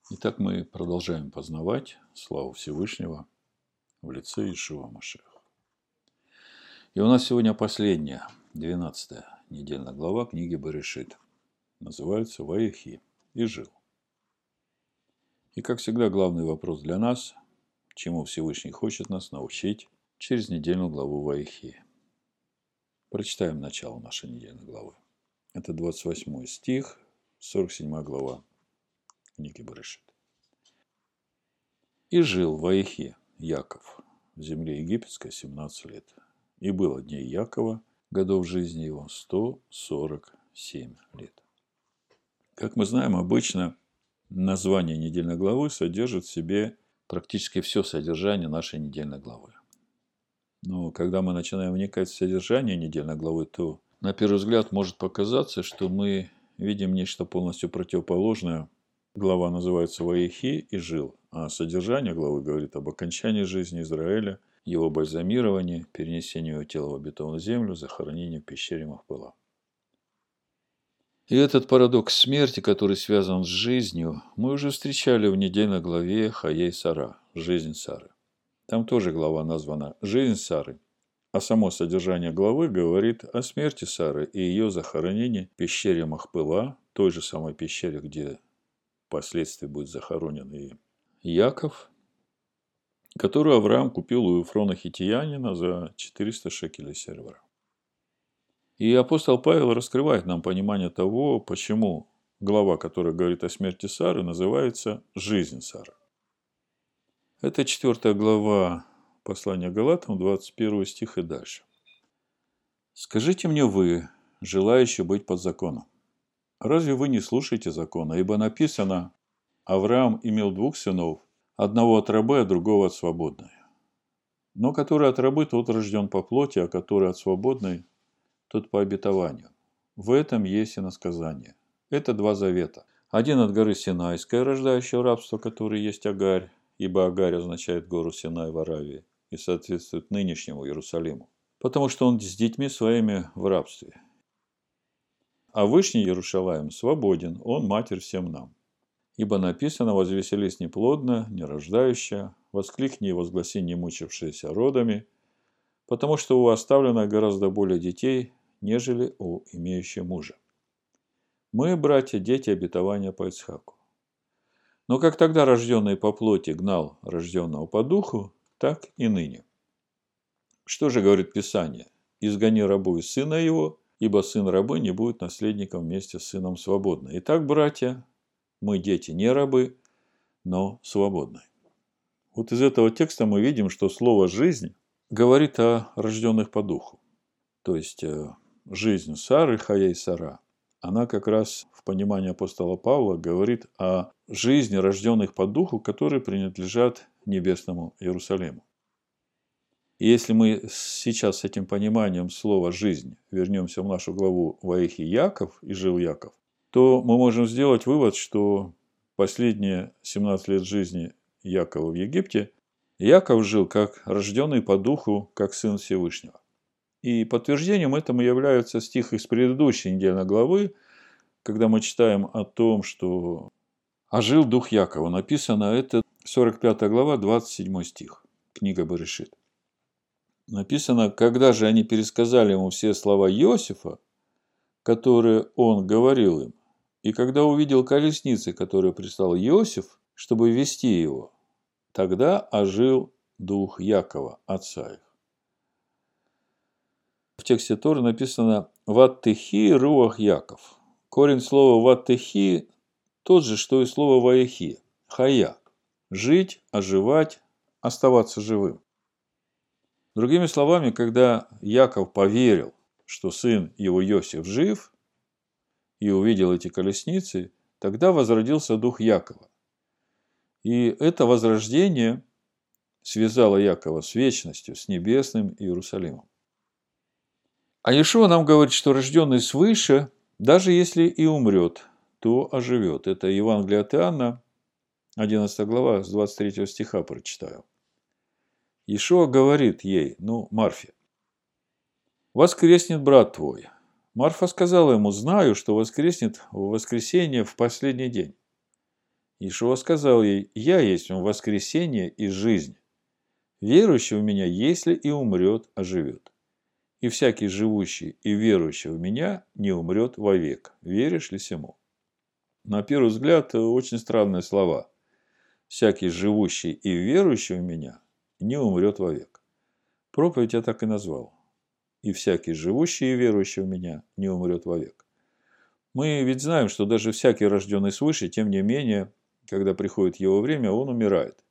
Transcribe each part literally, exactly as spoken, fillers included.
Итак, мы продолжаем познавать славу Всевышнего в лице Иешуа Машиаха. И у нас сегодня последняя, двенадцатая недельная глава книги Берешит. Называется «Ваихи» и «Жил». И, как всегда, главный вопрос для нас, чему Всевышний хочет нас научить через недельную главу Ваихи. Прочитаем начало нашей недельной главы. Это двадцать восьмой стих, сорок седьмая глава книги Берешит. «И жил в Ваихи Яков в земле египетской семнадцать лет. И было дней Якова, годов жизни его, сто сорок семь лет». Как мы знаем, обычно название недельной главы содержит в себе практически все содержание нашей недельной главы. Но когда мы начинаем вникать в содержание недельной главы, то на первый взгляд может показаться, что мы видим нечто полностью противоположное. Глава называется «Ваихи» и «Жил», а содержание главы говорит об окончании жизни Израиля, его бальзамировании, перенесении его тела в обетованную землю, захоронении в пещере Махпела. И этот парадокс смерти, который связан с жизнью, мы уже встречали в недельной главе Хаей Сара, «Жизнь Сары». Там тоже глава названа «Жизнь Сары», а само содержание главы говорит о смерти Сары и ее захоронении в пещере Махпела, той же самой пещере, где впоследствии будет захоронен и Яков, которую Авраам купил у Ефрона Хитиянина за четыреста шекелей серебра. И апостол Павел раскрывает нам понимание того, почему глава, которая говорит о смерти Сары, называется «Жизнь Сары». Это четвертая глава послания Галатам, двадцать первый стих и дальше. «Скажите мне вы, желающие быть под законом, разве вы не слушаете закона? Ибо написано, Авраам имел двух сынов, одного от рабы, а другого от свободной. Но который от рабы, тот рожден по плоти, а который от свободной, тот по обетованию. В этом есть иносказание. Это два завета. Один от горы Синайской, рождающего рабство, который есть Агарь, ибо Агарь означает гору Синай в Аравии и соответствует нынешнему Иерусалиму, потому что он с детьми своими в рабстве. А Вышний Иерушалаим свободен, он матерь всем нам. Ибо написано: «Возвеселись неплодно, нерождающая, воскликни и возгласи не мучившиеся родами, потому что у оставлено гораздо более детей, нежели у имеющего мужа. Мы, братья, дети обетования по Ицхаку. Но как тогда рожденный по плоти гнал рожденного по духу, так и ныне. Что же говорит Писание? Изгони рабу из сына его, ибо сын рабы не будет наследником вместе с сыном свободной. Итак, братья, мы дети не рабы, но свободны». Вот из этого текста мы видим, что слово «жизнь» говорит о рожденных по духу. То есть, жизнь Сары, Хаей Сара, она как раз в понимании апостола Павла говорит о жизни рожденных по духу, которые принадлежат небесному Иерусалиму. И если мы сейчас с этим пониманием слова «жизнь» вернемся в нашу главу Ваихи Яков и жил Яков, то мы можем сделать вывод, что последние семнадцать лет жизни Якова в Египте Яков жил как рожденный по духу, как сын Всевышнего. И подтверждением этому являются стихи из предыдущей недельной главы, когда мы читаем о том, что «ожил дух Якова». Написано это сорок пятая глава, двадцать седьмой стих, книга Берешит. Написано: «Когда же они пересказали ему все слова Иосифа, которые он говорил им, и когда увидел колесницы, которые прислал Иосиф, чтобы вести его, тогда ожил дух Якова, отца их». В тексте Торы написано «Ваттехи руах Яков». Корень слова «ваттехи» тот же, что и слово «ваихи» – «хая» – жить, оживать, оставаться живым. Другими словами, когда Яков поверил, что сын его Иосиф жив, и увидел эти колесницы, тогда возродился дух Якова. И это возрождение связало Якова с вечностью, с небесным Иерусалимом. А Иешуа нам говорит, что рожденный свыше, даже если и умрет, то оживет. Это Евангелие от Иоанна, одиннадцатая глава, с двадцать третьего стиха прочитаю. Иешуа говорит ей, ну, Марфе: «Воскреснет брат твой». Марфа сказала ему: «Знаю, что воскреснет в воскресенье в последний день». Иешуа сказал ей: «Я есть воскресение и жизнь. Верующий в Меня, если и умрет, оживет. И всякий живущий и верующий в Меня не умрет вовек. Веришь ли сему?» На первый взгляд, очень странные слова. «Всякий живущий и верующий в Меня не умрет вовек». Проповедь я так и назвал. «И всякий живущий и верующий в Меня не умрет вовек». Мы ведь знаем, что даже всякий рожденный свыше, тем не менее, когда приходит его время, он умирает.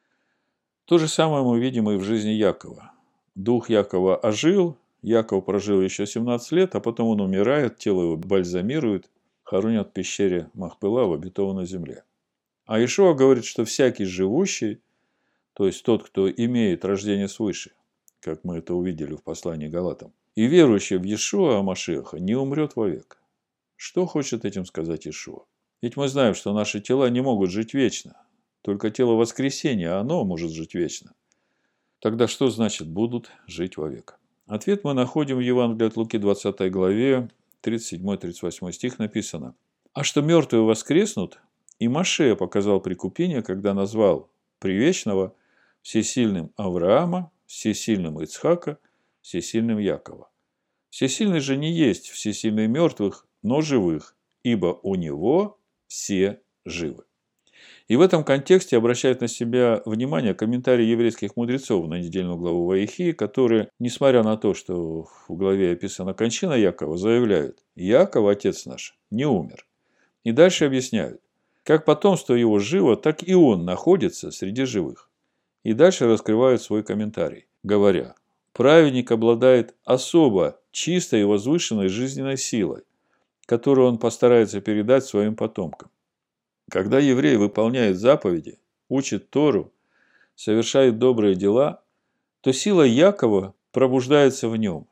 То же самое мы видим и в жизни Якова. Дух Якова ожил, Яков прожил еще семнадцать лет, а потом он умирает, тело его бальзамируют, хоронят в пещере Махпела в обетованной земле. А Иешуа говорит, что всякий живущий, то есть тот, кто имеет рождение свыше, как мы это увидели в послании Галатам, и верующий в Иешуа Машиаха не умрет вовек. Что хочет этим сказать Иешуа? Ведь мы знаем, что наши тела не могут жить вечно. Только тело воскресения, оно может жить вечно. Тогда что значит «будут жить вовек»? Ответ мы находим в Евангелии от Луки двадцатой главе, тридцать седьмой тридцать восьмой стих написано: «А что мертвые воскреснут, и Моше показал прикупение, когда назвал привечного всесильным Авраама, всесильным Ицхака, всесильным Якова. Всесильный же не есть всесильный мертвых, но живых, ибо у него все живы». И в этом контексте обращает на себя внимание комментарий еврейских мудрецов на недельную главу Ваихи, которые, несмотря на то, что в главе описана кончина Якова, заявляют: «Яков, отец наш, не умер». И дальше объясняют: как потомство его живо, так и он находится среди живых. И дальше раскрывают свой комментарий, говоря: праведник обладает особо чистой и возвышенной жизненной силой, которую он постарается передать своим потомкам. Когда еврей выполняет заповеди, учит Тору, совершает добрые дела, то сила Якова пробуждается в нем.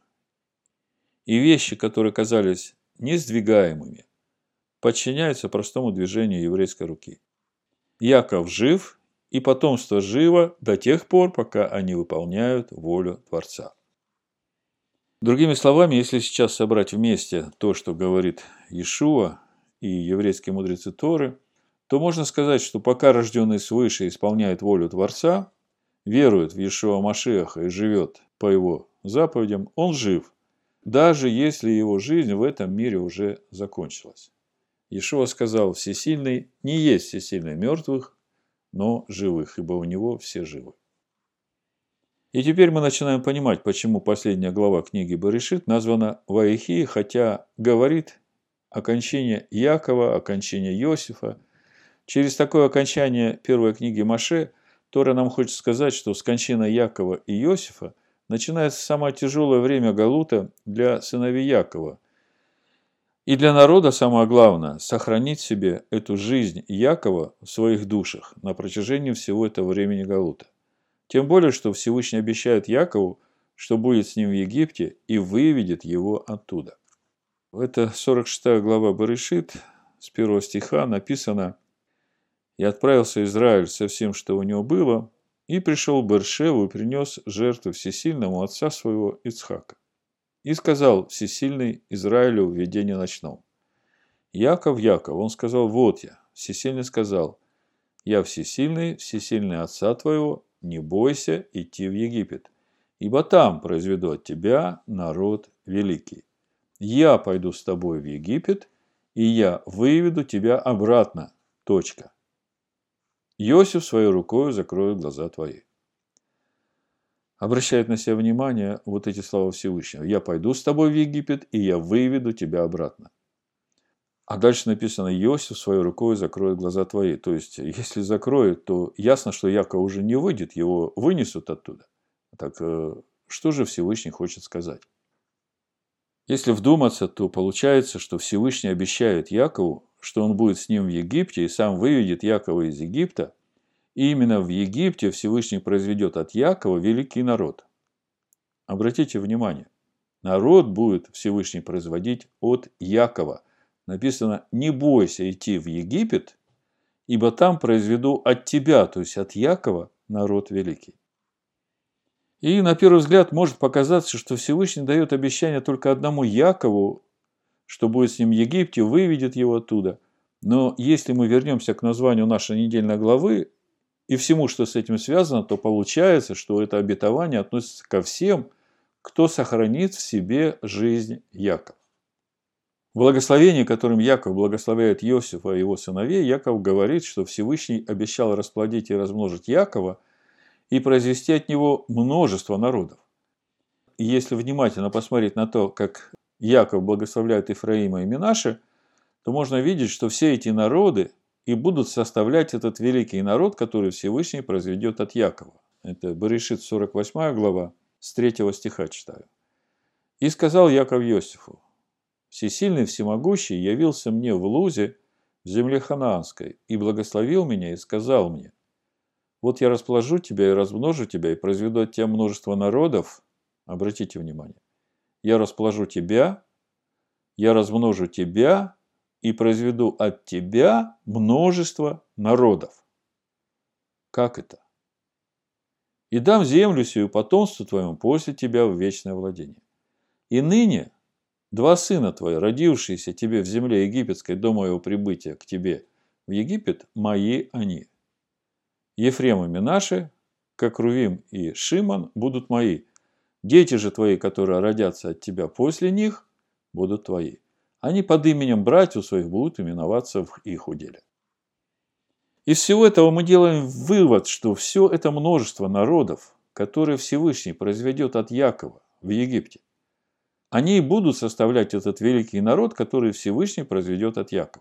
И вещи, которые казались несдвигаемыми, подчиняются простому движению еврейской руки. Яков жив, и потомство живо до тех пор, пока они выполняют волю Творца. Другими словами, если сейчас собрать вместе то, что говорит Иешуа и еврейские мудрецы Торы, то можно сказать, что пока рожденный свыше исполняет волю Творца, верует в Иешуа Машиаха и живет по его заповедям, он жив, даже если его жизнь в этом мире уже закончилась. Иешуа сказал: «Всесильный не есть всесильный мертвых, но живых, ибо у него все живы». И теперь мы начинаем понимать, почему последняя глава книги Берешит названа Ваихи, хотя говорит о кончине Якова, о кончине Иосифа. Через такое окончание первой книги Моше Тора нам хочет сказать, что с кончиной Якова и Иосифа начинается самое тяжелое время галута для сыновей Якова. И для народа самое главное – сохранить себе эту жизнь Якова в своих душах на протяжении всего этого времени галута. Тем более, что Всевышний обещает Якову, что будет с ним в Египте и выведет его оттуда. Это сорок шестая глава Берешит, с первого стиха написано: «И отправился Израиль со всем, что у него было, и пришел в Бершеву и принес жертву всесильному отца своего Ицхака. И сказал всесильный Израилю в видении ночном: Яков, Яков». Он сказал: «Вот я». Всесильный сказал: «Я всесильный, всесильный отца твоего, не бойся идти в Египет, ибо там произведу от тебя народ великий. Я пойду с тобой в Египет, и я выведу тебя обратно. Точка. Иосиф своей рукой закроет глаза твои». Обращает на себя внимание вот эти слова Всевышнего: «Я пойду с тобой в Египет, и я выведу тебя обратно». А дальше написано: «Иосиф своей рукой закроет глаза твои». То есть, если закроет, то ясно, что Яков уже не выйдет, его вынесут оттуда. Так что же Всевышний хочет сказать? Если вдуматься, то получается, что Всевышний обещает Якову, что он будет с ним в Египте и сам выведет Якова из Египта. И именно в Египте Всевышний произведет от Якова великий народ. Обратите внимание, народ будет Всевышний производить от Якова. Написано: «Не бойся идти в Египет, ибо там произведу от тебя», то есть от Якова, народ великий. И на первый взгляд может показаться, что Всевышний дает обещание только одному Якову, что будет с ним в Египте, выведет его оттуда. Но если мы вернемся к названию нашей недельной главы и всему, что с этим связано, то получается, что это обетование относится ко всем, кто сохранит в себе жизнь Якова. В благословении, которым Яков благословляет Иосифа и его сыновей, Яков говорит, что Всевышний обещал расплодить и размножить Якова и произвести от него множество народов. И если внимательно посмотреть на то, как Яков благословляет Ифраима и Менаше, то можно видеть, что все эти народы и будут составлять этот великий народ, который Всевышний произведет от Якова. Это Берешит сорок восьмая глава, с третьего стиха читаю. «И сказал Яков Иосифу: Всесильный, всемогущий явился мне в Лузе, в земле ханаанской, и благословил меня, и сказал мне: вот я расположу тебя и размножу тебя, и произведу от тебя множество народов». Обратите внимание. «Я расположу тебя, я размножу тебя, и произведу от тебя множество народов». Как это? «И дам землю сию потомству твоему после тебя в вечное владение. И ныне два сына твои, родившиеся тебе в земле египетской до моего прибытия к тебе в Египет, мои они. Ефрем и Менаше, как Рувим и Шимон, будут мои. Дети же твои, которые родятся от тебя после них, будут твои. Они под именем братьев своих будут именоваться в их уделе». Из всего этого мы делаем вывод, что все это множество народов, которые Всевышний произведет от Якова в Египте, они и будут составлять этот великий народ, который Всевышний произведет от Якова.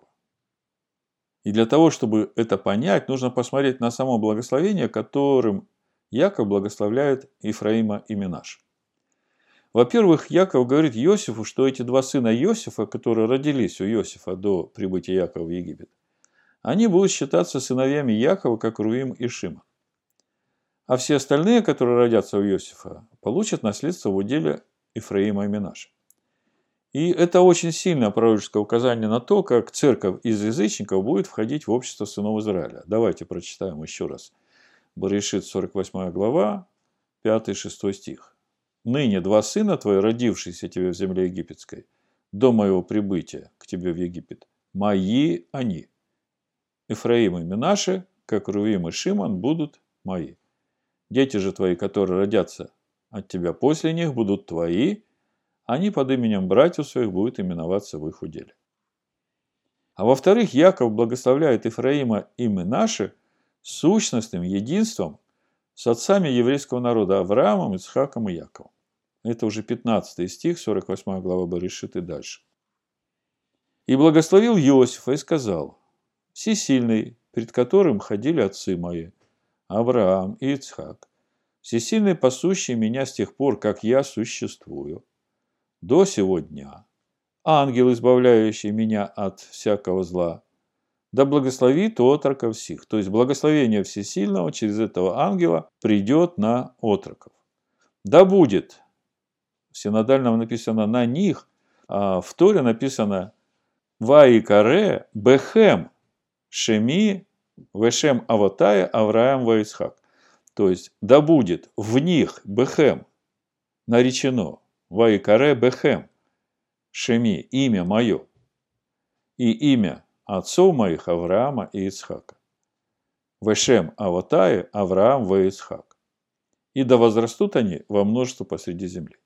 И для того, чтобы это понять, нужно посмотреть на само благословение, которым Яков благословляет Ифраима и Менаше. Во-первых, Яков говорит Иосифу, что эти два сына Иосифа, которые родились у Иосифа до прибытия Якова в Египет, они будут считаться сыновьями Якова, как Рувим и Шимон. А все остальные, которые родятся у Иосифа, получат наследство в уделе Ифраима и Менаше. И это очень сильное пророческое указание на то, как церковь из язычников будет входить в общество сынов Израиля. Давайте прочитаем еще раз. Берешит сорок восьмая глава, пятый-шестой стих. «Ныне два сына твои, родившиеся тебе в земле египетской, до моего прибытия к тебе в Египет, мои они. Ифраим и Менаше, как Рувим и Шимон, будут мои. Дети же твои, которые родятся от тебя после них, будут твои, они под именем братьев своих будут именоваться в их уделе». А во-вторых, Яков благословляет Ифраима и Менаше сущностным единством с отцами еврейского народа Авраамом, Ицхаком и Яковом. Это уже пятнадцатый стих, сорок восьмая глава Берешит и дальше. «И благословил Иосифа и сказал: Всесильный, пред которым ходили отцы мои, Авраам и Ицхак, всесильный, пасущий меня с тех пор, как я существую, до сего дня, ангел, избавляющий меня от всякого зла, да благословит отроков сих». То есть благословение Всесильного через этого ангела придет на отроков. «Да будет», в синодальном написано «на них», а в Торе написано «Ваикаре бехем шеми вешем авотая Авраам ва Ицхак». То есть «да будет в них бехем» наречено «Ваикаре бехем шеми» имя мое и имя отцов моих Авраама и Ицхака. Вешем авотае Авраам ва Ицхак. И да возрастут они во множество посреди земли.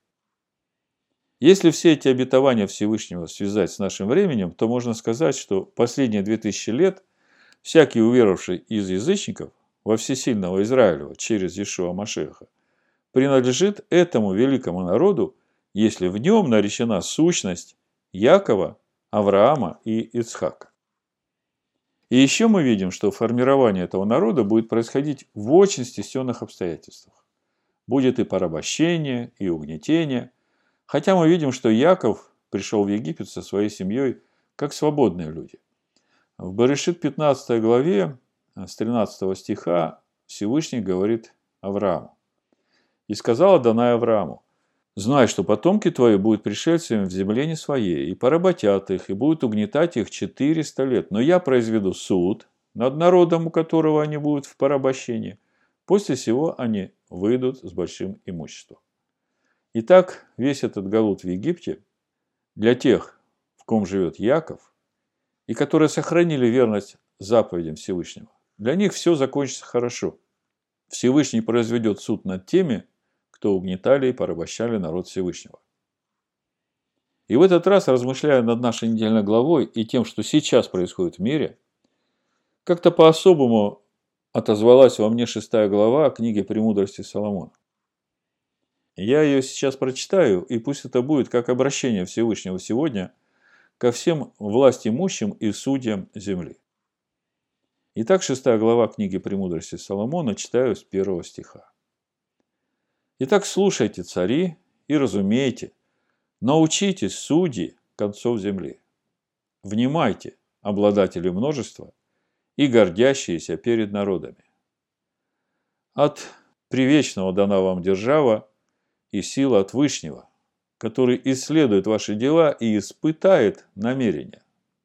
Если все эти обетования Всевышнего связать с нашим временем, то можно сказать, что последние две тысячи лет всякий уверовавший из язычников во всесильного Израилева через Иешуа Машеха принадлежит этому великому народу, если в нем наречена сущность Якова, Авраама и Ицхака. И еще мы видим, что формирование этого народа будет происходить в очень стесненных обстоятельствах. Будет и порабощение, и угнетение. Хотя мы видим, что Яков пришел в Египет со своей семьей как свободные люди. В Берешит пятнадцатой главе с тринадцатого стиха Всевышний говорит Аврааму: «И сказал Адонай Аврааму: знай, что потомки твои будут пришельцами в земле не своей, и поработят их, и будут угнетать их четыреста лет. Но я произведу суд над народом, у которого они будут в порабощении. После сего они выйдут с большим имуществом». Итак, весь этот галут в Египте для тех, в ком живет Яков, и которые сохранили верность заповедям Всевышнего, для них все закончится хорошо. Всевышний произведет суд над теми, кто угнетали и порабощали народ Всевышнего. И в этот раз, размышляя над нашей недельной главой и тем, что сейчас происходит в мире, как-то по-особому отозвалась во мне шестая глава книги «Премудрости Соломона». Я ее сейчас прочитаю, и пусть это будет как обращение Всевышнего сегодня ко всем властимущим и судьям земли. Итак, шестая глава книги «Премудрости Соломона», читаю с первого стиха. «Итак, слушайте, цари, и разумейте, научитесь, судьи концов земли. Внимайте, обладатели множества и гордящиеся перед народами. От привечного дана вам держава и сила от Вышнего, который исследует ваши дела и испытает намерения.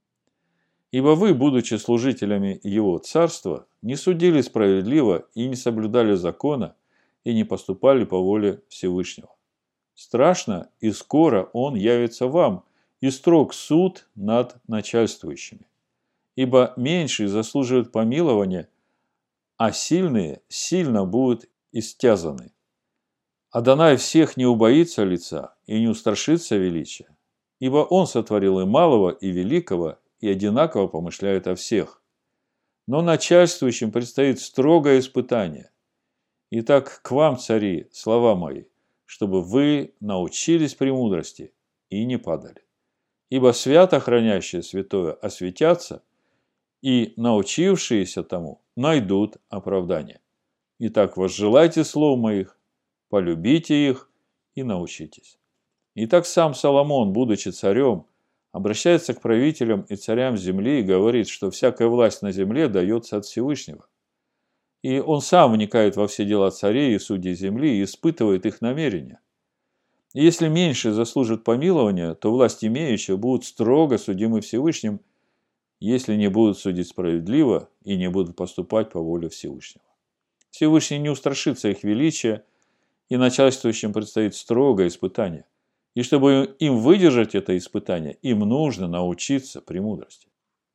Ибо вы, будучи служителями Его Царства, не судили справедливо и не соблюдали закона, и не поступали по воле Всевышнего. Страшно и скоро Он явится вам, и строг суд над начальствующими. Ибо меньшие заслуживают помилования, а сильные сильно будут истязаны. Адонай всех не убоится лица и не устрашится величия, ибо Он сотворил и малого, и великого, и одинаково помышляет о всех. Но начальствующим предстоит строгое испытание. Итак, к вам, цари, слова мои, чтобы вы научились премудрости и не падали. Ибо свято хранящее святое осветятся, и научившиеся тому найдут оправдание. Итак, возжелайте слов моих, полюбите их и научитесь». Итак, сам Соломон, будучи царем, обращается к правителям и царям земли и говорит, что всякая власть на земле дается от Всевышнего. И он сам вникает во все дела царей и судей земли и испытывает их намерения. И если меньше заслужат помилования, то власть имеющие будут строго судимы Всевышним, если не будут судить справедливо и не будут поступать по воле Всевышнего. Всевышний не устрашится их величия, и начальствующим предстоит строгое испытание. И чтобы им выдержать это испытание, им нужно научиться премудрости.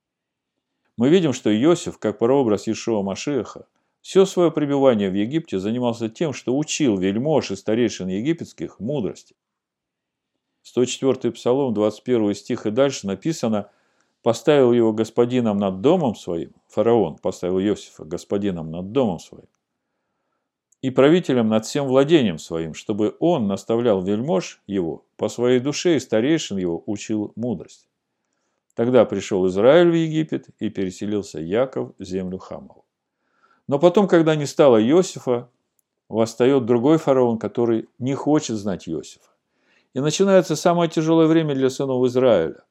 Мы видим, что Иосиф, как прообраз Иешуа Машиаха, все свое пребывание в Египте занимался тем, что учил вельмож и старейшин египетских мудрости. сто четвёртый Псалом, двадцать первый стих и дальше написано: «Поставил его господином над домом своим», фараон поставил Иосифа господином над домом своим, «и правителем над всем владением своим, чтобы он наставлял вельмож его по своей душе, и старейшин его учил мудрости. Тогда пришел Израиль в Египет, и переселился Яков в землю Хамову». Но потом, когда не стало Иосифа, восстает другой фараон, который не хочет знать Иосифа. И начинается самое тяжелое время для сынов Израиля.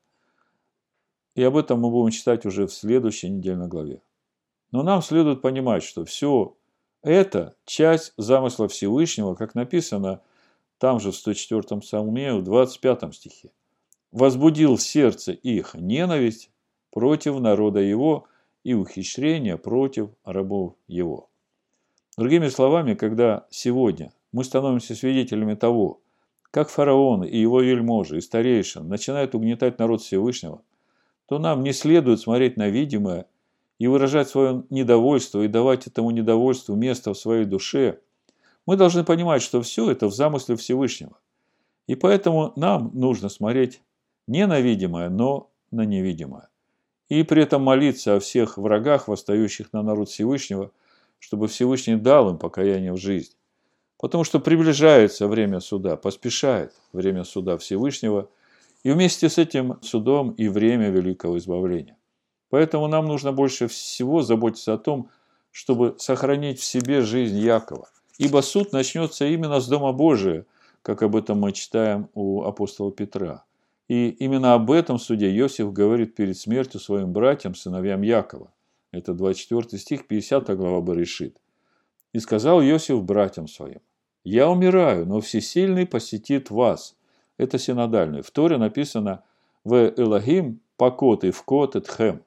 И об этом мы будем читать уже в следующей недельной главе. Но нам следует понимать, что все это часть замысла Всевышнего, как написано там же в сто четвёртом Псалме, в двадцать пятом стихе. «Возбудил в сердце их ненависть против народа его и ухищрение против рабов его». Другими словами, когда сегодня мы становимся свидетелями того, как фараон и его вельможи и старейшин начинают угнетать народ Всевышнего, то нам не следует смотреть на видимое и выражать свое недовольство и давать этому недовольству место в своей душе. Мы должны понимать, что все это в замысле Всевышнего. И поэтому нам нужно смотреть не на видимое, но на невидимое. И при этом молиться о всех врагах, восстающих на народ Всевышнего, чтобы Всевышний дал им покаяние в жизнь. Потому что приближается время суда, поспешает время суда Всевышнего, и вместе с этим судом и время великого избавления. Поэтому нам нужно больше всего заботиться о том, чтобы сохранить в себе жизнь Якова. Ибо суд начнется именно с Дома Божия, как об этом мы читаем у апостола Петра. И именно об этом суде Иосиф говорит перед смертью своим братьям, сыновьям Якова. Это двадцать четвёртый стих, пятидесятая глава Берешит. «И сказал Иосиф братьям своим: я умираю, но Всесильный посетит вас». Это синодальный. В Торе написано «В Элохим покот и вкот этхем».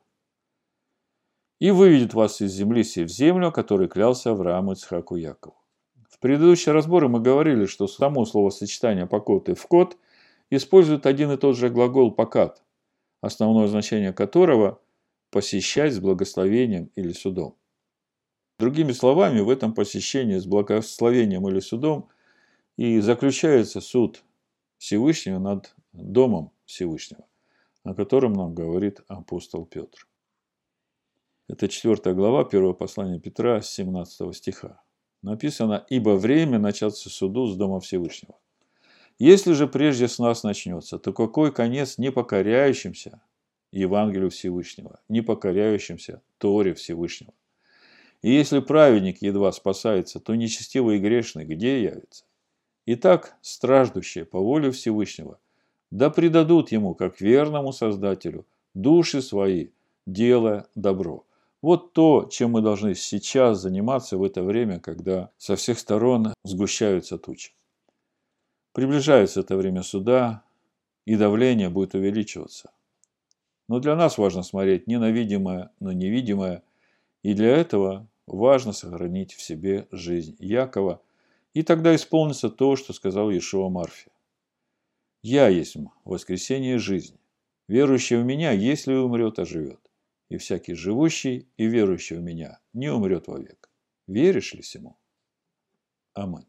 «И выведет вас из земли сей в землю, которой клялся Аврааму, Ицхаку, Якову». В предыдущие разборы мы говорили, что само словосочетание «покот» и «вкот» использует один и тот же глагол «покат», основное значение которого посещать с благословением или судом. Другими словами, в этом посещении с благословением или судом и заключается суд Всевышнего над домом Всевышнего, о котором нам говорит апостол Петр. Это четвёртая глава, первое послание Петра, с семнадцатого стиха. Написано: «Ибо время начаться суду с дома Всевышнего. Если же прежде с нас начнется, то какой конец непокоряющимся Евангелию Всевышнего, непокоряющимся Торе Всевышнего? И если праведник едва спасается, то нечестивый и грешный где явится? Итак, страждущие по воле Всевышнего, да предадут ему, как верному Создателю, души свои, делая добро». Вот то, чем мы должны сейчас заниматься в это время, когда со всех сторон сгущаются тучи. Приближается это время суда, и давление будет увеличиваться. Но для нас важно смотреть не на видимое, но невидимое, и для этого важно сохранить в себе жизнь Якова, и тогда исполнится то, что сказал Иешуа Марфе: «Я есть воскресение и жизнь. Верующий в меня, если умрет, оживет. И всякий живущий и верующий в меня не умрет вовек. Веришь ли сему?» Аминь.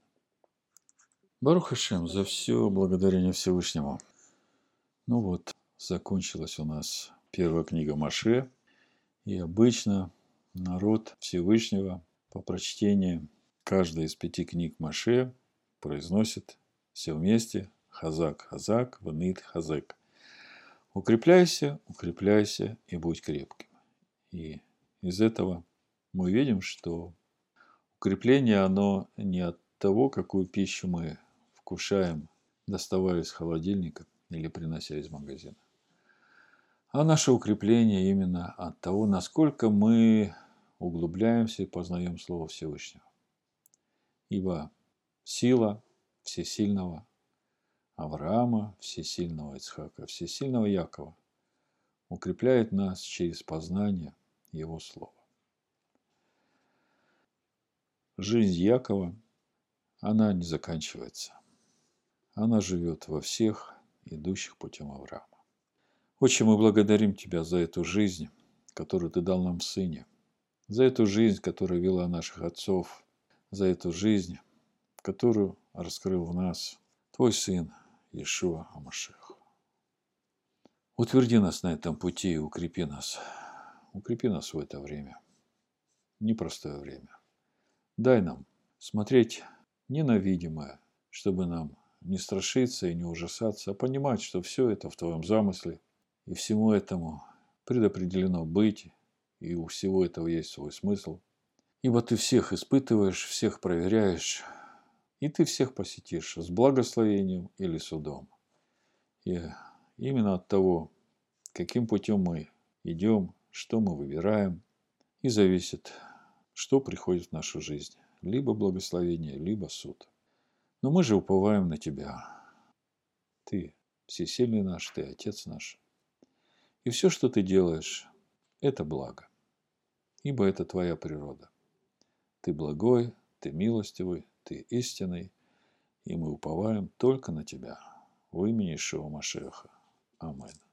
Барух Ашем, за все благодарение Всевышнему. Ну вот, закончилась у нас первая книга Моше. И обычно народ Всевышнего по прочтении каждой из пяти книг Моше произносит все вместе: «Хазак, хазак, ванит хазек». Укрепляйся, укрепляйся и будь крепким. И из этого мы видим, что укрепление, оно не от того, какую пищу мы вкушаем, доставая из холодильника или принося из магазина. А наше укрепление именно от того, насколько мы углубляемся и познаем Слово Всевышнего. Ибо сила всесильного Авраама, всесильного Ицхака, всесильного Якова укрепляет нас через познание Его Слова. Жизнь Якова, она не заканчивается. Она живет во всех идущих путем Авраама. Отче, мы благодарим Тебя за эту жизнь, которую Ты дал нам в Сыне, за эту жизнь, которая вела наших отцов, за эту жизнь, которую раскрыл в нас Твой Сын Иешуа ха-Машиах. Утверди нас на этом пути и укрепи нас. Укрепи нас в это время. Непростое время. Дай нам смотреть не на видимое, чтобы нам не страшиться и не ужасаться, а понимать, что все это в Твоем замысле, и всему этому предопределено быть, и у всего этого есть свой смысл. Ибо Ты всех испытываешь, всех проверяешь, и Ты всех посетишь с благословением или судом. И именно от того, каким путем мы идем, что мы выбираем, и зависит, что приходит в нашу жизнь. Либо благословение, либо суд. Но мы же уповаем на Тебя. Ты всесильный наш, Ты Отец наш. И все, что Ты делаешь, это благо. Ибо это Твоя природа. Ты благой, Ты милостивый, Ты истинный. И мы уповаем только на Тебя. В имени Иешуа ха-Машиаха. Аминь.